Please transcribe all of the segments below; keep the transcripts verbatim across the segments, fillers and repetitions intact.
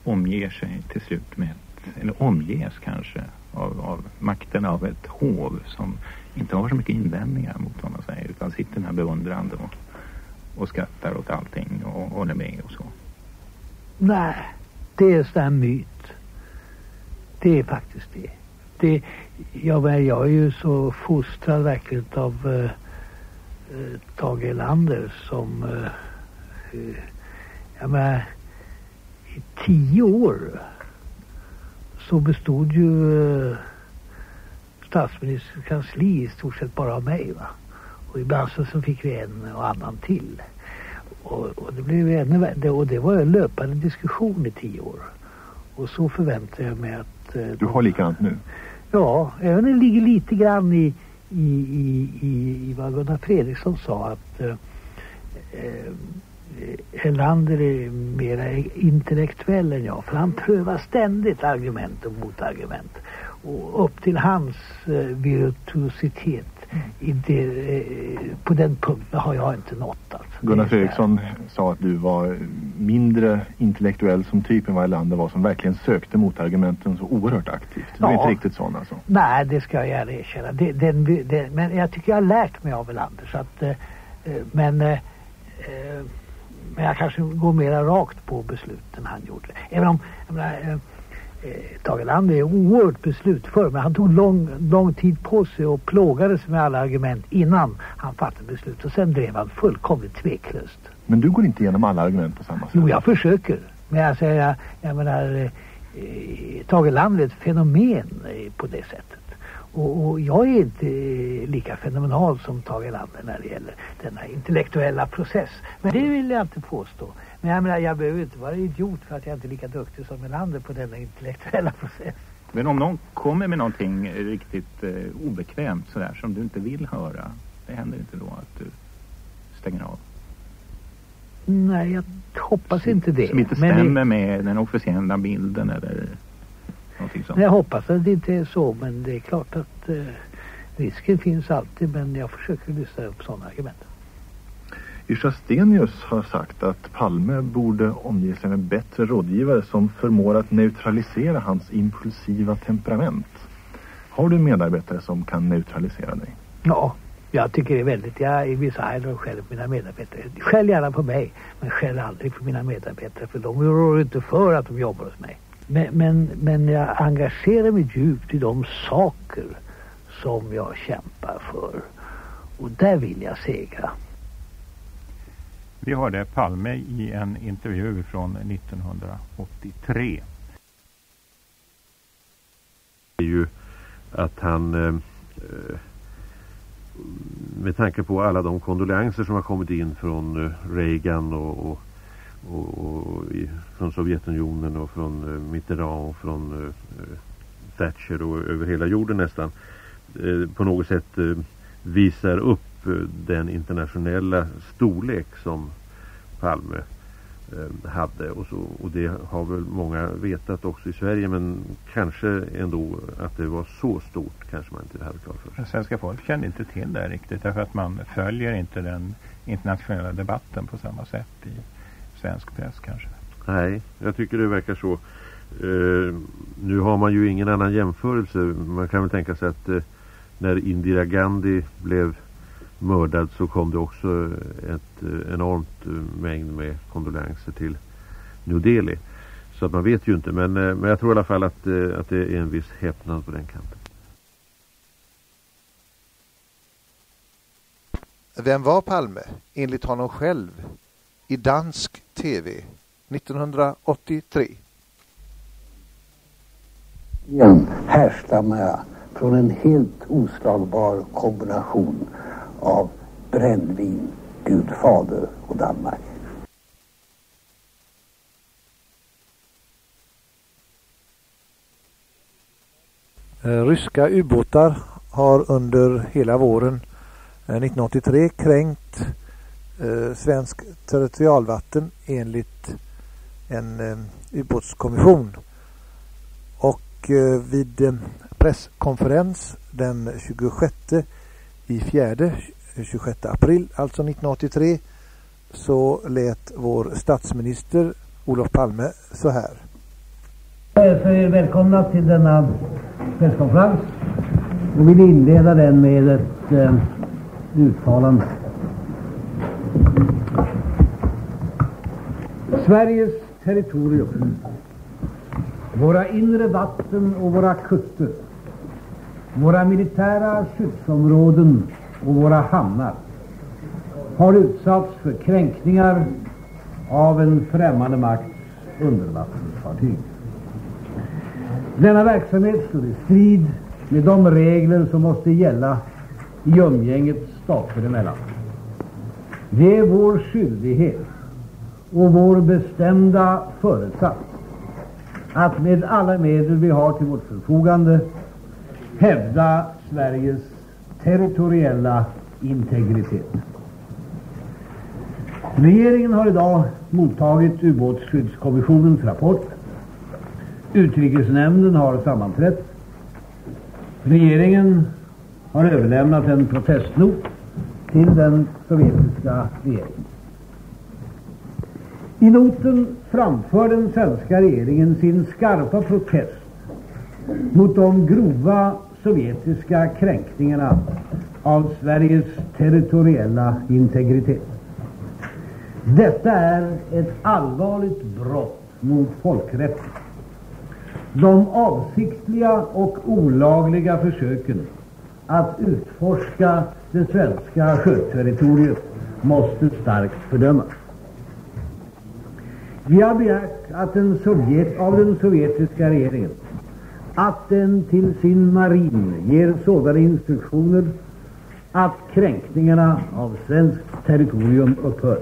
omger sig till slut med ett, eller omges kanske av, av makten av ett hov som inte har så mycket invändningar mot vad man säger, utan sitter här beundrande och, och skrattar åt allting och håller med och så. Nej, det är sån här myt. Det är faktiskt det. det jag, jag är ju så fostrad verkligen av uh, uh, Tage Erlander som uh, uh, jag menar, i tio år så bestod ju uh, statsministerns kansli i stort sett bara av mig, va? Och ibland så, så fick vi en och annan till. Och, och det blev ännu värre. Och det var en löpande diskussion i tio år. Och så förväntar jag mig att... Eh, du har likadant nu? Ja, även det ligger lite grann i, i, i, i, i vad Gunnar Fredriksson sa, att eh, eh, Erlander är mer intellektuell än jag. För han prövar ständigt argument och motargument. Och upp till hans eh, virtuositet mm. i det, eh, på den punkten har jag inte nått. Alltså. Gunnar Fredriksson sa att du var mindre intellektuell som typ än vad Erlander var, som verkligen sökte motargumenten så oerhört aktivt. Du är ja. inte riktigt sån alltså. Nej, det ska jag gärna erkänna. Det, den, det, men jag tycker jag har lärt mig av Erlander. Så att, eh, men, eh, men jag kanske går mera rakt på besluten han gjorde. Även om... Jag menar, eh, Tage Erlander är oerhört beslutför, men han tog lång, lång tid på sig och plågades med alla argument innan han fattade beslut, och sen drev han fullkomligt tveklöst. Men du går inte igenom alla argument på samma sätt? Jo, jag försöker. Men jag säger, jag, jag menar, eh, Tage Erlander är ett fenomen eh, på det sättet. Och, och jag är inte eh, lika fenomenal som Tage Erlander när det gäller denna intellektuella process. Men det vill jag inte påstå. Men jag menar, jag behöver inte vara idiot för att jag inte är lika duktig som Erlander på denna intellektuella process. Men om någon kommer med någonting riktigt eh, obekvämt sådär som du inte vill höra, det händer inte då att du stänger av? Nej, jag hoppas inte det. Som inte stämmer det... med den officiella bilden eller någonting sånt? Nej, jag hoppas att det inte är så, men det är klart att eh, risken finns alltid, men jag försöker lyssna upp sådana argument. Yrsa Stenius har sagt att Palme borde omge sig med bättre rådgivare som förmår att neutralisera hans impulsiva temperament. Har du medarbetare som kan neutralisera dig? Ja, jag tycker det är väldigt. Jag i vissa här själv mina medarbetare. Skäll gärna på mig, men skäll aldrig på mina medarbetare, för de rår inte för att de jobbar hos mig. Men, men, men jag engagerar mig djupt i de saker som jag kämpar för. Och där vill jag segra. Vi hörde Palme i en intervju från nittonhundraåttiotre. Det är ju att han eh, med tanke på alla de kondolenser som har kommit in från eh, Reagan och, och, och, och i, från Sovjetunionen och från eh, Mitterrand och från eh, Thatcher och över hela jorden nästan eh, på något sätt eh, visar upp den internationella storlek som Palme eh, hade och, så, och det har väl många vetat också i Sverige, men kanske ändå att det var så stort kanske man inte hade klart för sig. Svenska folk kände inte till det riktigt, därför att man följer inte den internationella debatten på samma sätt i svensk press kanske. Nej, jag tycker det verkar så. Eh, nu har man ju ingen annan jämförelse. Man kan väl tänka sig att eh, när Indira Gandhi blev mördad så kom det också ett enormt mängd med kondolenser till New Delhi. Så att man vet ju inte, men, men jag tror i alla fall att, att det är en viss häpnad på den kanten. Vem var Palme, enligt honom själv, i dansk tv nittonhundraåttiotre? Igen härstammar jag från en helt oslagbar kombination av brännvin, Gud fader och Danmark. Ryska ubåtar har under hela våren nittonhundraåttiotre kränkt eh, svensk territorialvatten enligt en eh, ubåtskommission. Och eh, vid eh, presskonferens den tjugosjätte i fjärde, tjugosjätte april, alltså nittonhundraåttiotre, så lät vår statsminister Olof Palme så här. Jag hälsar er välkomna till denna presskonferens och vill inleda den med ett eh, uttalande. Sveriges territorium, våra inre vatten och våra kuster, våra militära skyddsområden och våra hamnar har utsatts för kränkningar av en främmande makts undervattensfartyg. Denna verksamhet står i strid med de regler som måste gälla i umgänget stater emellan. Det är vår skyldighet och vår bestämda föresats att med alla medel vi har till vårt förfogande hävda Sveriges territoriella integritet. Regeringen har idag mottagit ubåtsskyddskommissionens rapport. Utrikesnämnden har sammanträtt. Regeringen har överlämnat en protestnot till den sovjetiska regeringen. I noten framför den svenska regeringen sin skarpa protest mot de grova sovjetiska kränkningarna av Sveriges territoriella integritet. Detta är ett allvarligt brott mot folkrätten. De avsiktliga och olagliga försöken att utforska det svenska sjöterritoriet måste starkt fördömas. Vi har begärt att den Sovjet, av den sovjetiska regeringen att den till sin marin ger sådana instruktioner att kränkningarna av svenskt territorium upphör.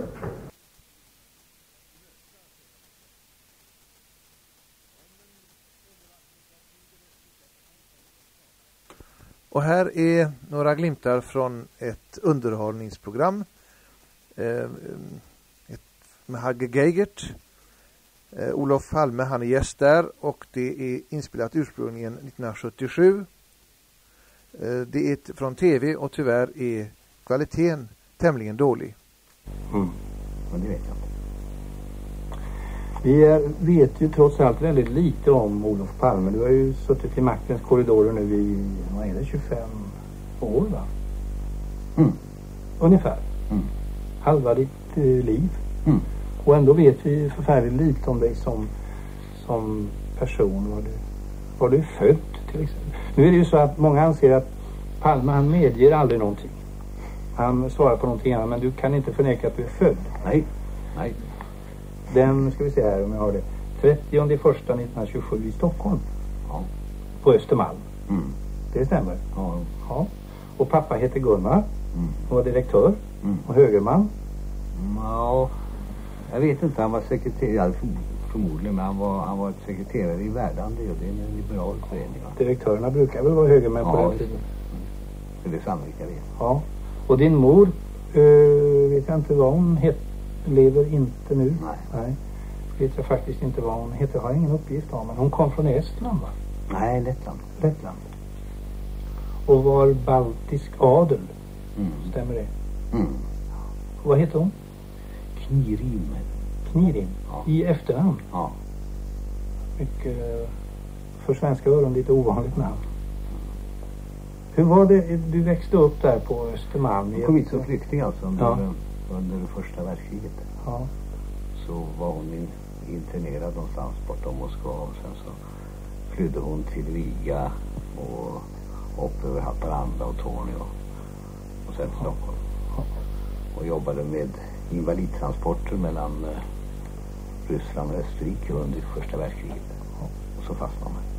Och här är några glimtar från ett underhållningsprogram eh, ett, med Hagge Geigert. Eh, Olof Palme, han är gäst där, och det är inspelat ursprungligen nittonhundrasjuttiosju. Eh, det är ett, från tv, och tyvärr är kvaliteten tämligen dålig. Mm. Ja, det vet jag inte. Vi vet ju trots allt väldigt lite om Olof Palme. Du har ju suttit i maktens korridorer nu i, vad är det, tjugofem år, va? Mm. Ungefär. Mm. Halva ditt eh, liv. Mm. Och ändå vet vi förfärligt lite om dig som, som person. Var du, var du född till exempel? Nu är det ju så att många anser att Palme, han medger aldrig någonting. Han svarar på någonting annat, men du kan inte förneka att du är född. Nej, nej. Den, ska vi se här om jag har det, trettionde första nittonhundratjugosju i Stockholm. Ja. På Östermalm. Mm. Det stämmer. Ja. Ja. Och pappa heter Gunnar. Mm. Och var direktör. Mm. Och högerman. Ja, jag vet inte, han var sekreterare förmodligen, men han var, han var ett sekreterare i Verdandi, och det är en liberal förening. Va? Direktörerna brukar väl vara högermän på ja, den tiden. Det är sannolikt, jag vet. Ja. Och din mor, äh, vet jag inte vad hon heter. Lever inte nu. Nej. Nej. Vet jag faktiskt inte vad hon heter. Har ingen uppgift om. Men hon kom från Estland, va? Nej, Lettland. Lettland. Och var baltisk adel. Mm. Stämmer det? Mm. Och vad heter hon? Knirim. Knirim? Ja. I efternamn? Ja. Mycket, för svenska öron, lite ovanligt namn. Hur var det? Du växte upp där på Östermalm? Hon kom hit som flykting alltså under, ja. under första världskriget. Ja. Så var hon in, internerad någonstans bortom Moskva, och sen så flydde hon till Riga och upp över Haparanda och Tornio och sen till ja. Stockholm. Ja. Och jobbade med invalidtransporter mellan eh, Ryssland och Österrike under första världskriget. Ja. Och så fastnade man.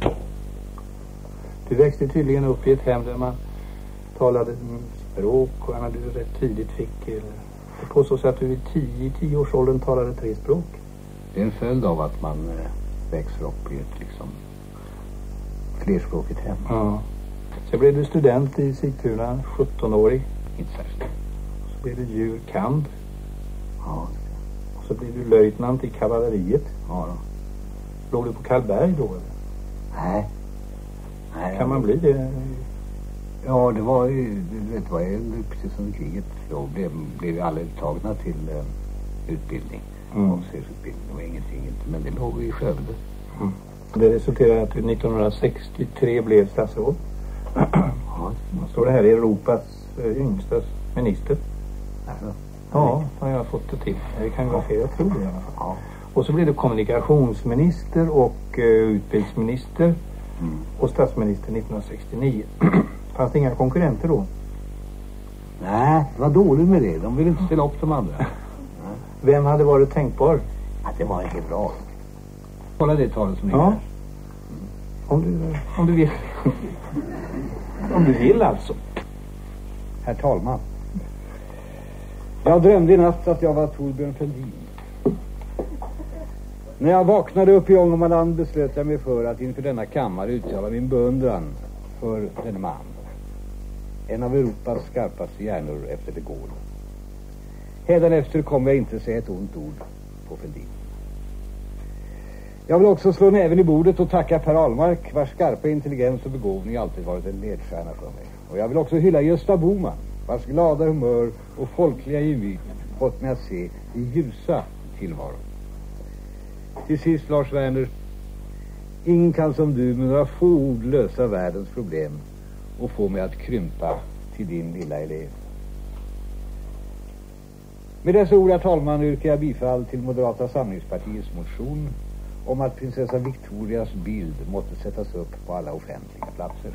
Du växte tydligen upp i ett hem där man talade språk, och när du rätt tidigt fick, det påstås att du i tio, tio års åldern talade tre språk. Det är en följd av att man eh, växer upp i ett liksom flerspråkigt hem. Ja. Så blev du student i Sigtuna, sjuttonårig. Inte särskilt. Så blev du djurkand. Ja. Och så blev du löjtnant i kavalleriet. Ja då. Låg du på Karlberg då, eller? Nej. Nej, kan man bli det? Ja, det var ju, du vet vad, precis under kriget då blev, blev vi alla uttagna till eh, utbildning. Mm. Officersutbildning, det var ingenting, men det låg i Skövde. Mm. Det resulterade att nittonhundrasextiotre blev statsråd. Ja. Står det här Europas yngsta minister. Ja, har jag fått det till. Det kan vara fel, jag tror det i alla fall. Ja. Och så blev det kommunikationsminister och uh, utbildningsminister mm. och statsminister nittonhundrasextionio. Fanns det inga konkurrenter då? Nej, det var dåligt med det. De ville inte ställa upp de andra. Vem hade varit tänkbar? Ja, det var helt bra. Kolla det talet som ni ja. Om du, om du vill. Om du vill alltså. Herr talman. Jag drömde i natt att jag var Torbjörn Fälldin. När jag vaknade upp i Ångermanland beslöt jag mig för att inför denna kammare uttala min beundran för denne man. En av Europas skarpaste hjärnor efter de Gaulle. Hädanefter kommer jag inte säga ett ont ord på Fälldin. Jag vill också slå näven i bordet och tacka Per Ahlmark, vars skarpa intelligens och begåvning alltid varit en ledstjärna för mig. Och jag vill också hylla Gösta Bohman, vars glada humör och folkliga gemyt fått mig att se i ljusa tillvaron. Till sist, Lars Werner, ingen kan som du med några få ord lösa världens problem och få mig att krympa till din lilla elev. Med dessa ord, herr talman, yrkar jag bifall till Moderata samlingspartiets motion om att prinsessa Victorias bild måste sättas upp på alla offentliga platser.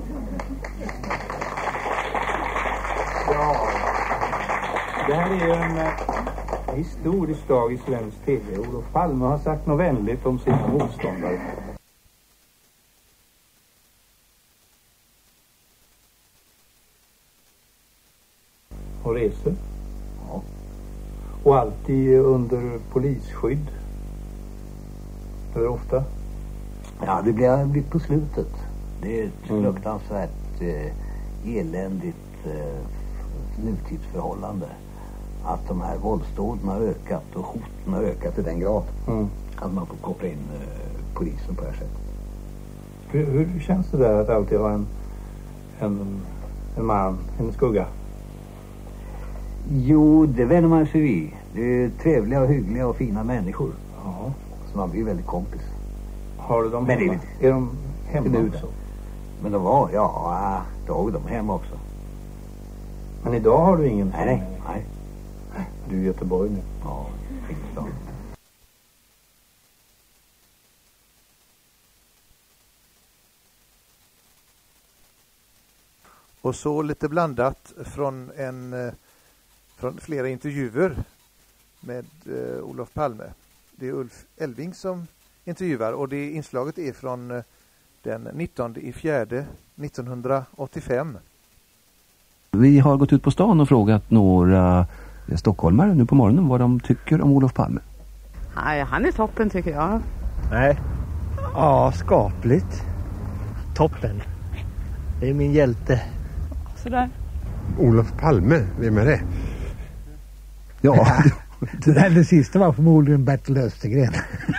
Ja, det här är ju en eh, historisk dag i svensk tv. Olof Palme har sagt något vänligt om sina motståndare. Och reser. Ja. Och alltid under polisskydd. Hur ofta? Ja, det blir blivit på slutet. Det är ett mm. fruktansvärt eh, eländigt eh, nutidsförhållande. Att de här våldsdåden har ökat och hoten har ökat i den grad. Mm. Att man får koppla in eh, polisen på det här sättet. Hur, hur känns det där att alltid ha en, en, en man, en skugga? Jo, det vänner man sig vid. Det är trevliga och hyggliga och fina människor. Ja. Så man blir väldigt kompis. Har du dem men hemma? Det, är de hemma också? Men de var, ja, då har de hemma också. Men idag har du ingen? Nej, nej, nej. Du är i Göteborg nu? Ja, Finland. Och så lite blandat från en från flera intervjuer med eh, Olof Palme. Det är Ulf Elving som intervjuar och det inslaget är från eh, den nittonde i fjärde nittonhundraåttiofem. Vi har gått ut på stan och frågat några stockholmare nu på morgonen vad de tycker om Olof Palme. Nej, han är toppen tycker jag. Nej. Ja, skapligt. Toppen. Det är min hjälte. Sådär. Olof Palme, vem är det? Ja, det där det sista var förmodligen Bertil Östergren.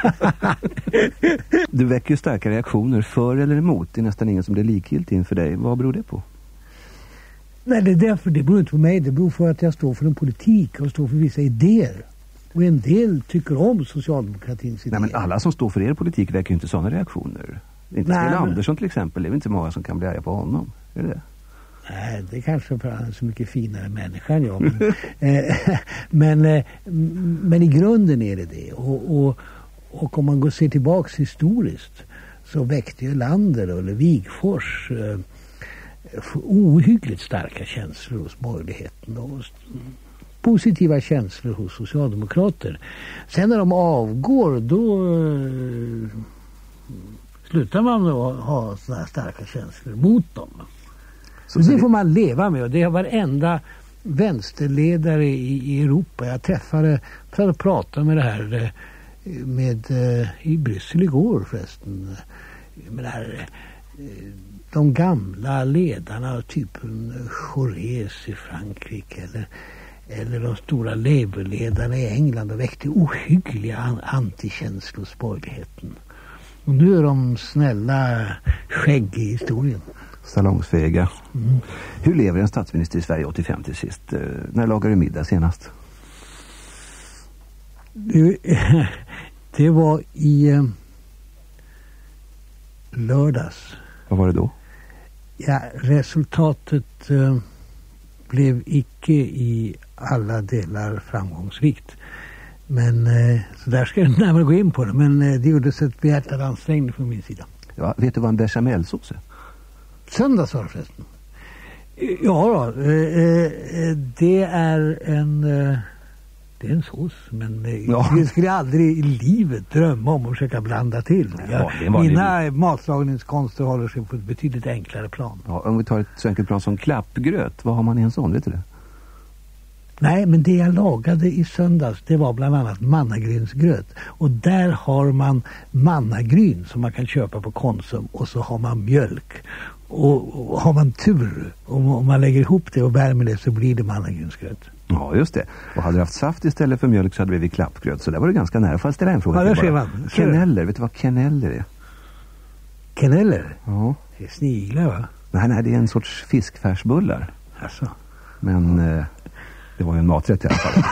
Du väcker ju starka reaktioner för eller emot. Det är nästan ingen som blir likgiltig inför dig. Vad beror det på? Nej, det är därför, det beror inte på mig. Det beror på att jag står för en politik och står för vissa idéer. Och en del tycker om socialdemokratins idéer. Nej, men alla som står för er politik väcker ju inte sådana reaktioner. Inte Sten men... Andersson till exempel. Det är inte många som kan bli arga på honom. Är det det? Nej, det är kanske för att han är så mycket finare människa än jag. Men, eh, men, eh, men i grunden är det det. Och, och, och om man går ser tillbaks historiskt så väckte ju Lander eller Wigforss eh, ohyggligt starka känslor hos borgerligheten och positiva känslor hos socialdemokrater. Sen när de avgår då eh, slutar man att ha sådana starka känslor mot dem. Så det får man leva med och det har varenda vänsterledare i, i Europa. Jag träffade för att prata med det här med, i Bryssel igår förresten. Med det här, de gamla ledarna typen Jaurès i Frankrike eller, eller de stora Labour-ledarna i England och väckte ohyggliga an- antikänslor hos borgerligheten. Och nu är de snälla skägg i historien. Salongsfähiga. Mm. Hur lever en statsminister i Sverige åttiofem till sist? När lagar du middag senast? Det, det var i lördags. Vad var det då? Ja, resultatet eh, blev icke i alla delar framgångsrikt. Men eh, så där ska jag närmare gå in på det. Men eh, det gjordes ett behjärtad ansträngning från min sida. Ja, vet du vad en bechamelsås är? Söndags var det förresten. Ja då, eh, eh, det är en eh, det är en sås, men eh, ja. Det skulle jag aldrig i livet drömma om att försöka blanda till. Ja, jag, mina matlagningskonster håller sig på ett betydligt enklare plan. Ja, om vi tar ett så enkelt plan som klappgröt, vad har man i en sån, vet du det? Nej, men det jag lagade i söndags, det var bland annat mannagrynsgröt. Och där har man mannagryn som man kan köpa på Konsum, och så har man mjölk. Och, och har man tur, om, om man lägger ihop det och värmer det, så blir det mannagrynsgröt. Ja, just det. Och hade du haft saft istället för mjölk så hade det blivit klappgröt. Så där var det ganska nära. Får jag ställa en fråga? Ja, där ser man. Keneller, vet du vad keneller är? Keneller? Ja. Det är sniglar, va? Nej, nej, det är en sorts fiskfärsbullar. Alltså. Men eh, det var ju en maträtt i alla fall.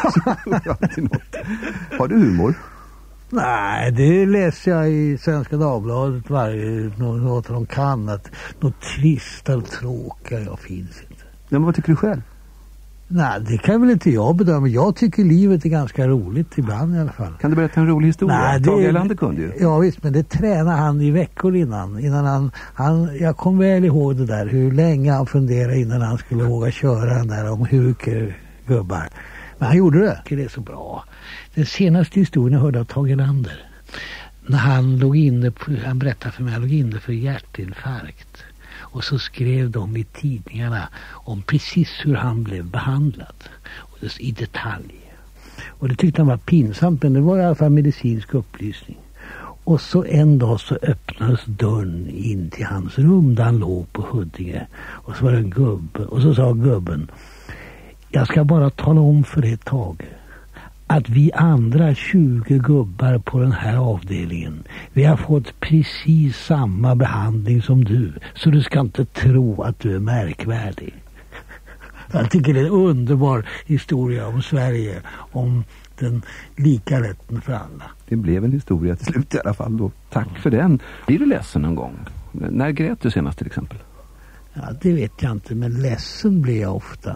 Har du humor? Nej, det läser jag i Svenska Dagbladet varje något de kan. Att något trista och tråkiga jag finns inte. Men vad tycker du själv? Nej, det kan väl inte jag bedöma. Jag tycker livet är ganska roligt ibland i alla fall. Kan du berätta en rolig historia? Nej, det, Tage Erlander kunde ju. Ja visst, men det tränar han i veckor innan. innan han, han, jag kom väl ihåg det där. Hur länge han funderade innan han skulle våga köra den där om huker gubbar. Men han gjorde det. Det är så bra. Den senaste historien jag hörde av Tage Erlander. När han låg inne på, han berättade för mig, han låg inne för hjärtinfarkt. Och så skrev de i tidningarna om precis hur han blev behandlad. Och det, i detalj. Och det tyckte han var pinsamt, men det var i alla fall medicinsk upplysning. Och så en dag så öppnades dörren in till hans rum där han låg på Huddinge. Och så var det en gubbe. Och så sa gubben: jag ska bara tala om för ett tag att vi andra tjugo gubbar på den här avdelningen, vi har fått precis samma behandling som du. Så du ska inte tro att du är märkvärdig. Jag tycker det är en underbar historia om Sverige, om den lika rätten för alla. Det blev en historia till slut i alla fall då. Tack för den. Blir du ledsen någon gång? När grät du senast till exempel? Ja, det vet jag inte, men ledsen blir jag ofta.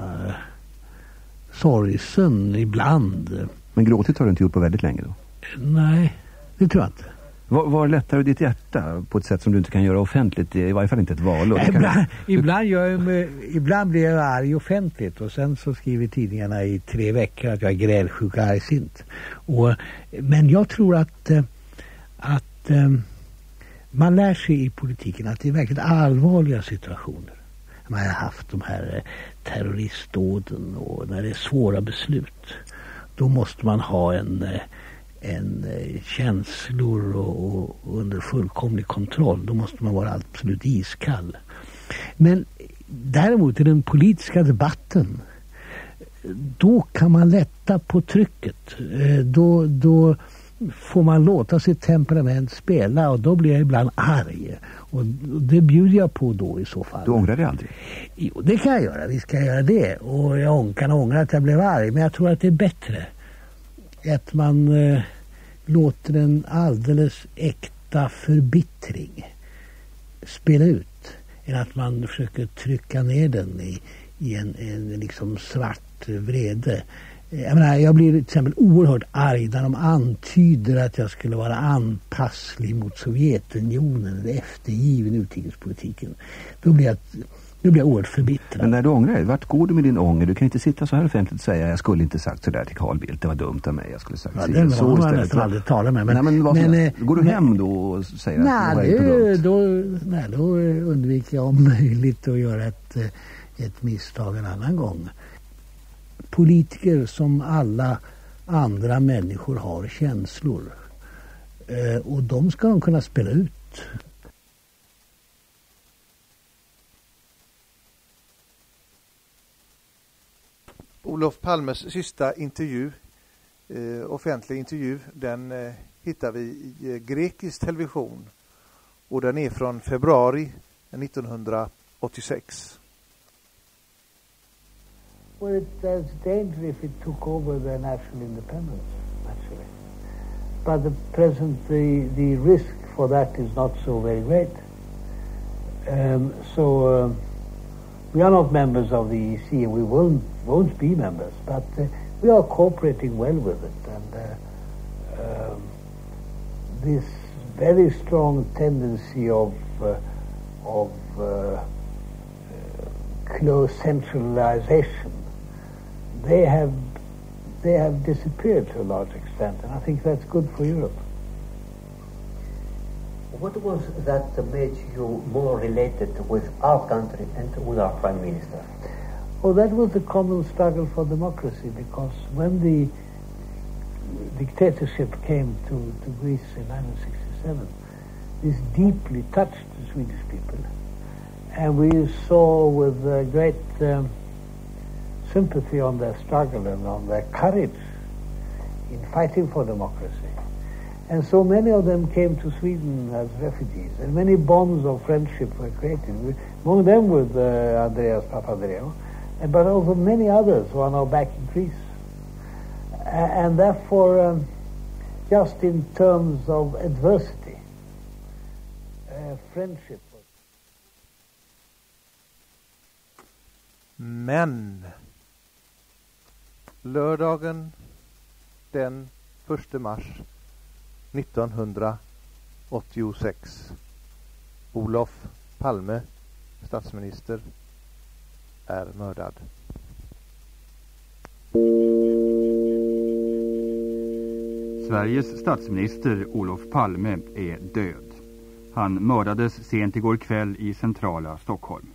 Sorgsen ibland. Men gråtit har du inte gjort på väldigt länge då? Nej, det tror jag inte. Var, var lättar du ditt hjärta på ett sätt som du inte kan göra offentligt? I varje fall inte ett val. Nej, ibland, du... ibland, gör jag med, ibland blir jag arg offentligt. Och sen så skriver tidningarna i tre veckor att jag är grälsjuk och argsint. Och, men jag tror att, att man lär sig i politiken att det är verkligen allvarliga situationer. Man har haft de här terroristdåden och när det är svåra beslut. Då måste man ha en, en känslor och, och under fullkomlig kontroll. Då måste man vara absolut iskall. Men däremot i den politiska debatten, då kan man lätta på trycket. Då, då får man låta sitt temperament spela, och då blir jag ibland arg. Och det bjuder jag på då i så fall. Du ångrar dig aldrig? Jo, det kan jag göra. Vi ska göra det. Och jag kan ångra att jag blev arg. Men jag tror att det är bättre att man eh, låter en alldeles äkta förbittring spela ut, än att man försöker trycka ner den i, i en, en liksom svart vrede. Jag menar, jag blir till exempel oerhört arg när de antyder att jag skulle vara anpasslig mot Sovjetunionen eller eftergiven utrikespolitiken. Då blir jag, då blir jag oerhört förbittrad. Men när du ångrar dig, vart går du med din ånger? Du kan inte sitta så här offentligt och säga jag skulle inte sagt så där till Carl Bildt. Det var dumt av mig. Jag skulle sagt ja, det så var man nästan aldrig tala med. Men, nej, men, men men, går du men, hem då och säger nej, att det var det, inte då, nej, då undviker jag om möjligt att göra ett, ett misstag en annan gång. Politiker som alla andra människor har känslor. Eh, och de ska de kunna spela ut. Olof Palmes sista intervju, eh, offentlig intervju, den eh, hittar vi i eh, grekisk television. Och den är från februari nittonhundraåttiosex. Well, it, there's danger if it took over their national independence, naturally. But the present, the, the risk for that is not so very great. Um, so uh, we are not members of the E C, and we won't, won't be members, but uh, we are cooperating well with it. And uh, um, this very strong tendency of uh, of uh, uh, close centralization, they have they have disappeared to a large extent, and I think that's good for Europe. What was that made you more related with our country and with our Prime Minister? Oh, that was the common struggle for democracy, because when the dictatorship came to, to Greece in nineteen sixty-seven, this deeply touched the Swedish people. And we saw with uh, great um, sympathy on their struggle and on their courage in fighting for democracy. And so many of them came to Sweden as refugees, and many bonds of friendship were created, among them with uh, Andreas Papandreou, but also many others who are now back in Greece. Uh, and therefore, um, just in terms of adversity, uh, friendship. Men lördagen den första mars nittonhundraåttiosex. Olof Palme, statsminister, är mördad. Sveriges statsminister Olof Palme är död. Han mördades sent igår kväll i centrala Stockholm.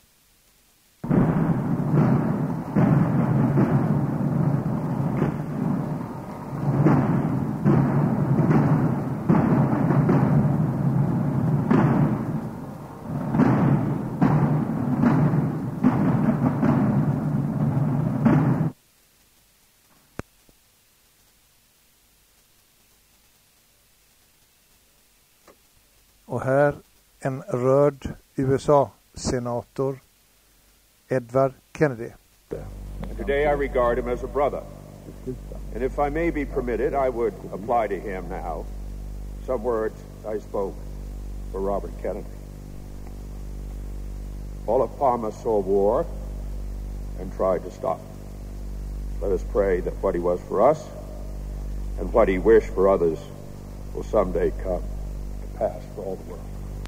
Och här en rörd U S A-senator, Edward Kennedy. Today I regard him as a brother. And if I may be permitted, I would apply to him now some words I spoke for Robert Kennedy. Olof Palme saw war and tried to stop it. Let us pray that what he was for us and what he wished for others will someday come to pass for all the world.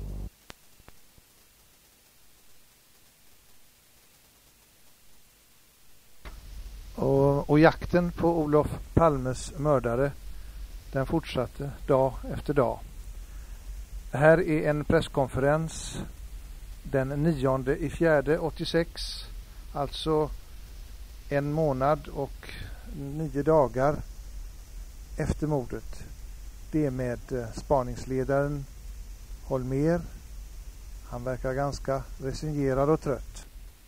Och, och jakten på Olof Palmes mördare, den fortsatte dag efter dag. Det här är en presskonferens den nionde i fjärde åttiosex, alltså en månad och nio dagar efter mordet. Det är med spaningsledaren Holmér. Han verkar ganska resignerad och trött.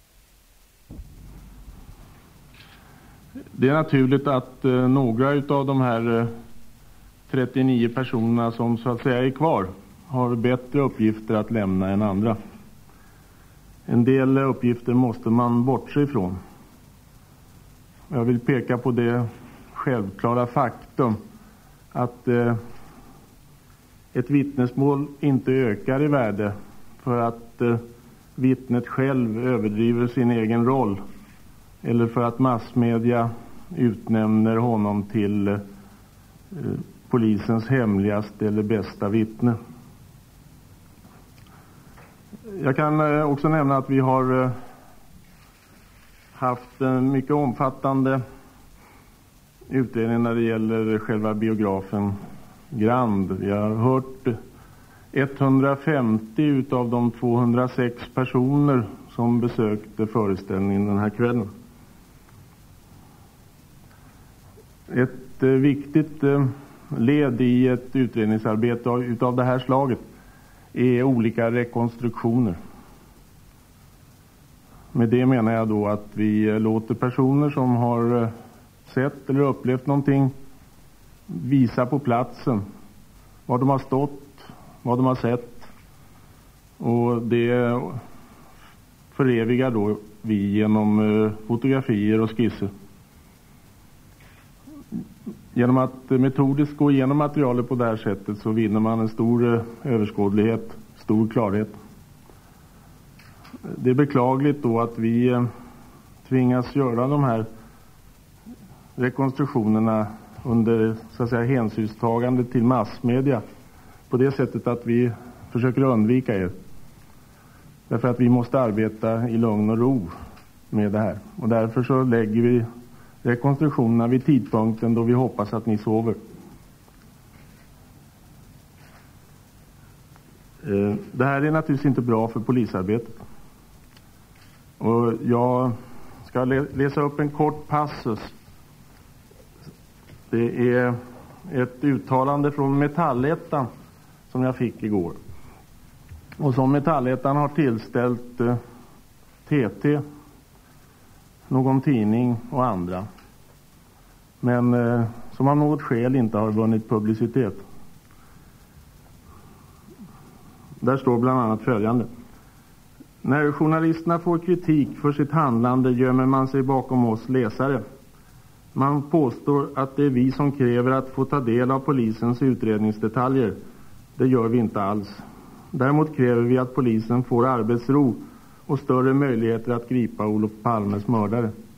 Det är naturligt att eh, några av de här eh, trettionio personerna som så att säga är kvar har bättre uppgifter att lämna än andra. En del eh, uppgifter måste man bortse ifrån. Jag vill peka på det självklara faktum att eh, ett vittnesmål inte ökar i värde för att eh, vittnet själv överdriver sin egen roll, eller för att massmedia utnämner honom till eh, polisens hemligaste eller bästa vittne. Jag kan eh, också nämna att vi har eh, haft en mycket omfattande utredning när det gäller själva biografen Grand. Vi har hört etthundrafemtio utav de tvåhundrasex personer som besökte föreställningen den här kvällen. Ett eh, viktigt eh, led i ett utredningsarbete av, utav det här slaget är olika rekonstruktioner. Med det menar jag då att vi eh, låter personer som har eh, sett eller upplevt någonting visa på platsen var de har stått, vad de har sett, och det förevigar då vi genom eh, fotografier och skisser. Genom att metodiskt gå igenom materialet på det här sättet så vinner man en stor eh, överskådlighet, stor klarhet. det är beklagligt då att vi eh, tvingas göra de här rekonstruktionerna under så att säga hänsynstagande till massmedia på det sättet att vi försöker undvika er. Därför att vi måste arbeta i lugn och ro med det här. Och därför så lägger vi rekonstruktionerna vid tidpunkten då vi hoppas att ni sover. Det här är naturligtvis inte bra för polisarbetet. Och jag ska läsa upp en kort passus. Det är ett uttalande från Metallettan som jag fick igår. Och som Metallettan har tillställt eh, T T, någon tidning och andra. Men eh, som av något skäl inte har vunnit publicitet. Där står bland annat följande. När journalisterna får kritik för sitt handlande gömmer man sig bakom oss läsare. Man påstår att det är vi som kräver att få ta del av polisens utredningsdetaljer. Det gör vi inte alls. Däremot kräver vi att polisen får arbetsro och större möjligheter att gripa Olof Palmes mördare.